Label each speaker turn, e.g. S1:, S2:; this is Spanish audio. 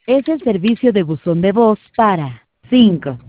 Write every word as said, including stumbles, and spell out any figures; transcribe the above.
S1: Es el servicio de buzón de voz para cinco